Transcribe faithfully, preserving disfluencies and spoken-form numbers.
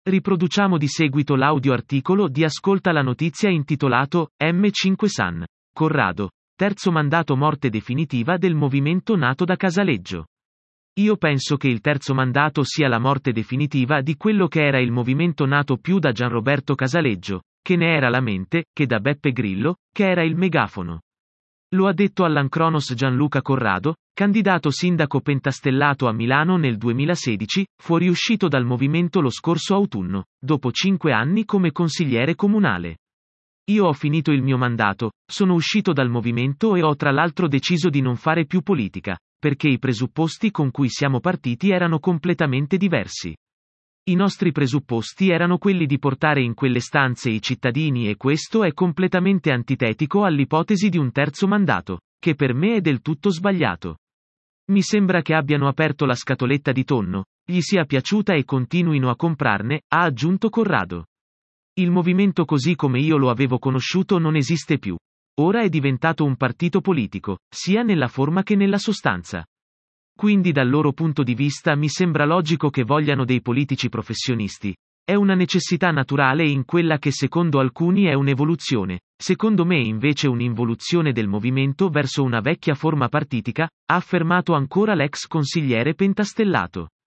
Riproduciamo di seguito l'audio articolo di Ascolta la notizia intitolato M cinque San. Corrado. Terzo mandato morte definitiva del movimento nato da Casaleggio. Io penso che il terzo mandato sia la morte definitiva di quello che era il movimento nato più da Gianroberto Casaleggio, che ne era la mente, che da Beppe Grillo, che era il megafono. Lo ha detto all'Ancronos Gianluca Corrado, candidato sindaco pentastellato a Milano nel duemilasedici, fuoriuscito dal movimento lo scorso autunno, dopo cinque anni come consigliere comunale. Io ho finito il mio mandato, sono uscito dal movimento e ho tra l'altro deciso di non fare più politica, perché i presupposti con cui siamo partiti erano completamente diversi. I nostri presupposti erano quelli di portare in quelle stanze i cittadini e questo è completamente antitetico all'ipotesi di un terzo mandato, che per me è del tutto sbagliato. Mi sembra che abbiano aperto la scatoletta di tonno, gli sia piaciuta e continuino a comprarne, ha aggiunto Corrado. Il movimento così come io lo avevo conosciuto non esiste più. Ora è diventato un partito politico, sia nella forma che nella sostanza. Quindi dal loro punto di vista mi sembra logico che vogliano dei politici professionisti. È una necessità naturale in quella che secondo alcuni è un'evoluzione, secondo me invece un'involuzione del movimento verso una vecchia forma partitica, ha affermato ancora l'ex consigliere pentastellato.